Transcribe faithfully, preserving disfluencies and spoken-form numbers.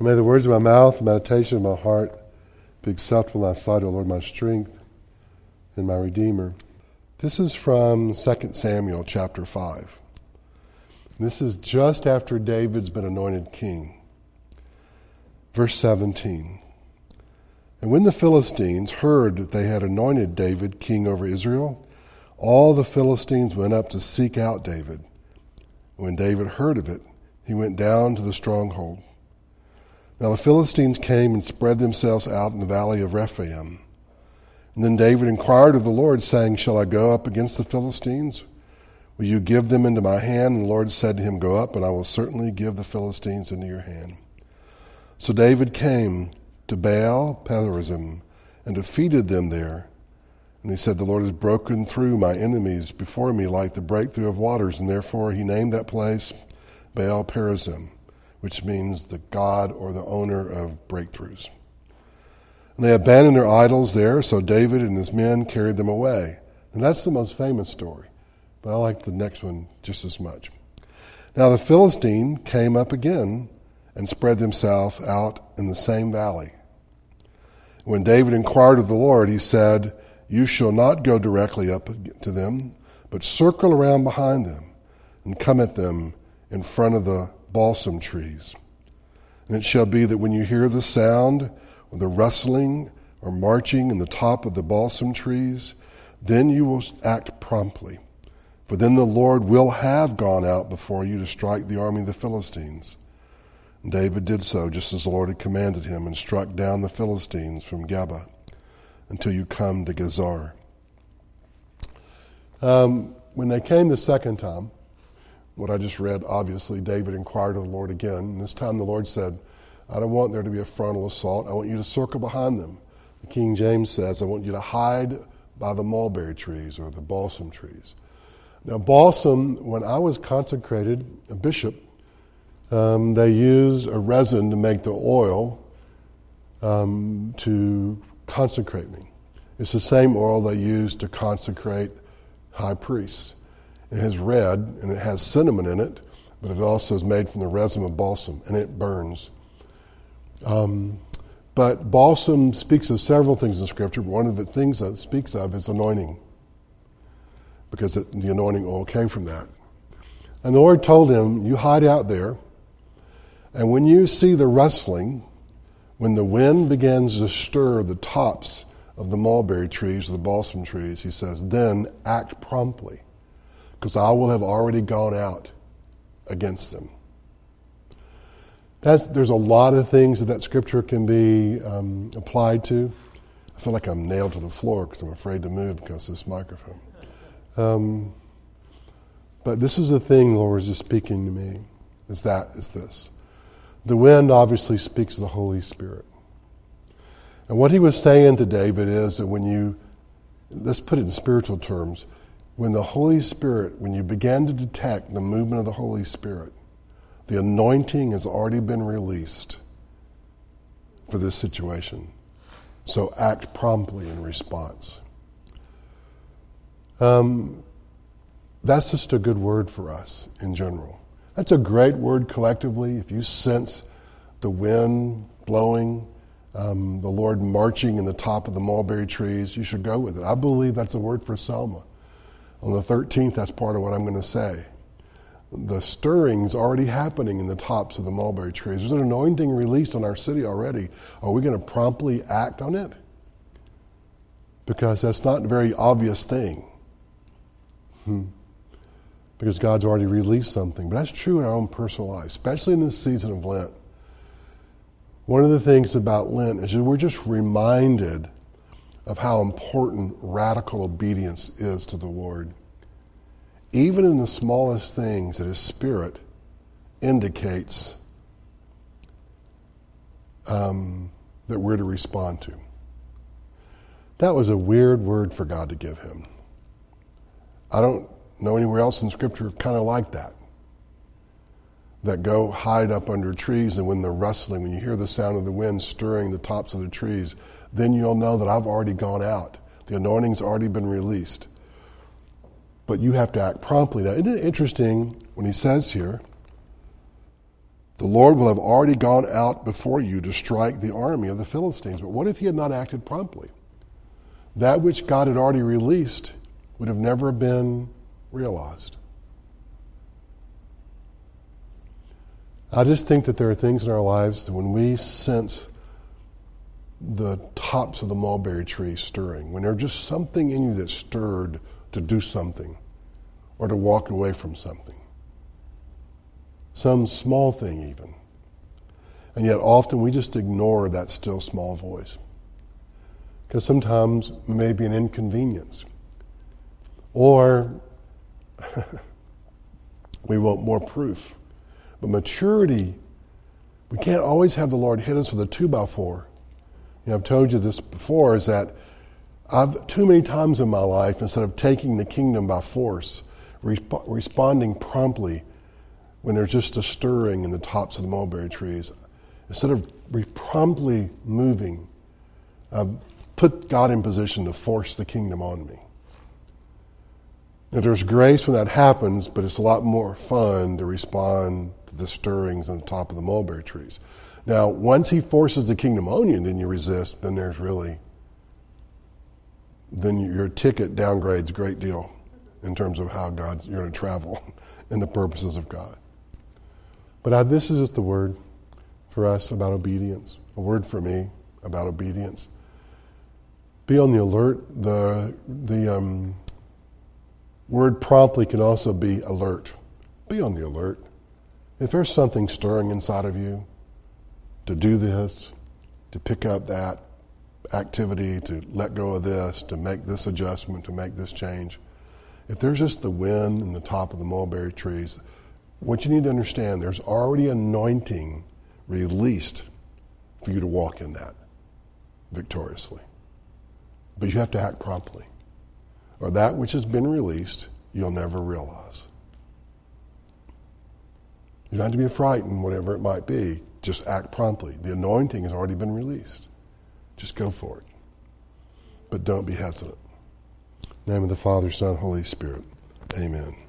And may the words of my mouth, the meditation of my heart be acceptable in thy sight, O Lord, my strength and my Redeemer. This is from Second Samuel chapter five. This is just after David's been anointed king. Verse seventeen. And when the Philistines heard that they had anointed David king over Israel, all the Philistines went up to seek out David. When David heard of it, he went down to the stronghold. Now the Philistines came and spread themselves out in the valley of Rephaim. And then David inquired of the Lord, saying, Shall I go up against the Philistines? Will you give them into my hand? And the Lord said to him, Go up, and I will certainly give the Philistines into your hand. So David came to Baal Perazim and defeated them there. And he said, The Lord has broken through my enemies before me like the breakthrough of waters. And therefore he named that place Baal Perazim, which means the God or the owner of breakthroughs. And they abandoned their idols there, so David and his men carried them away. And that's the most famous story, but I like the next one just as much. Now the Philistine came up again and spread themselves out in the same valley. When David inquired of the Lord, he said, You shall not go directly up to them, but circle around behind them and come at them in front of the balsam trees. And it shall be that when you hear the sound or the rustling or marching in the top of the balsam trees, then you will act promptly. For then the Lord will have gone out before you to strike the army of the Philistines. And David did so, just as the Lord had commanded him, and struck down the Philistines from Geba until you come to Gezer. Um, when they came the second time, what I just read, obviously, David inquired of the Lord again. And this time the Lord said, I don't want there to be a frontal assault. I want you to circle behind them. The King James says, I want you to hide by the mulberry trees or the balsam trees. Now, balsam, when I was consecrated a bishop, um, they used a resin to make the oil um, to consecrate me. It's the same oil they use to consecrate high priests. It has red, and it has cinnamon in it, but it also is made from the resin of balsam, and it burns. Um, but balsam speaks of several things in Scripture, but one of the things that it speaks of is anointing, because it, the anointing oil came from that. And the Lord told him, you hide out there, and when you see the rustling, when the wind begins to stir the tops of the mulberry trees, the balsam trees, he says, then act promptly, because I will have already gone out against them. That's, there's a lot of things that that scripture can be um, applied to. I feel like I'm nailed to the floor because I'm afraid to move because of this microphone. Um, but this is the thing the Lord was just speaking to me, is that, is this. The wind obviously speaks of the Holy Spirit. And what he was saying to David is that when you, let's put it in spiritual terms, when the Holy Spirit, when you began to detect the movement of the Holy Spirit, the anointing has already been released for this situation. So act promptly in response. Um, that's just a good word for us in general. That's a great word collectively. If you sense the wind blowing, um, the Lord marching in the top of the mulberry trees, you should go with it. I believe that's a word for Selma. On the thirteenth, that's part of what I'm going to say. The stirring's already happening in the tops of the mulberry trees. There's an anointing released on our city already. Are we going to promptly act on it? Because that's not a very obvious thing. Hmm. Because God's already released something. But that's true in our own personal life, especially in this season of Lent. One of the things about Lent is that we're just reminded of how important radical obedience is to the Lord. Even in the smallest things that His Spirit indicates um, that we're to respond to. That was a weird word for God to give him. I don't know anywhere else in Scripture kind of like that. That go hide up under trees, and when they're rustling, when you hear the sound of the wind stirring the tops of the trees, then you'll know that I've already gone out. The anointing's already been released. But you have to act promptly. Now, isn't it interesting when he says here The Lord will have already gone out before you to strike the army of the Philistines. But what if he had not acted promptly? That which God had already released would have never been realized. I just think that there are things in our lives that when we sense the tops of the mulberry tree stirring, when there's just something in you that's stirred to do something or to walk away from something, some small thing even, and yet often we just ignore that still small voice because sometimes it may be an inconvenience, or we want more proof. But maturity, we can't always have the Lord hit us with a two by four. You know, I've told you this before, is that I've too many times in my life, instead of taking the kingdom by force, resp- responding promptly when there's just a stirring in the tops of the mulberry trees, instead of re- promptly moving, I've put God in position to force the kingdom on me. Now, there's grace when that happens, but it's a lot more fun to respond to the stirrings on the top of the mulberry trees. Now, once he forces the kingdom on you and then you resist, then there's really, then your ticket downgrades a great deal in terms of how God, you're going to travel in the purposes of God. But I, this is just the word for us about obedience, a word for me about obedience. Be on the alert. The, the um, word promptly can also be alert. Be on the alert. If there's something stirring inside of you, to do this, to pick up that activity, to let go of this, to make this adjustment, to make this change. If there's just the wind in the top of the mulberry trees, what you need to understand, there's already anointing released for you to walk in that victoriously. But you have to act promptly, or that which has been released, you'll never realize. You don't have to be frightened, whatever it might be. Just act promptly. The anointing has already been released. Just go for it. But don't be hesitant. In the name of the Father, Son, Holy Spirit. Amen.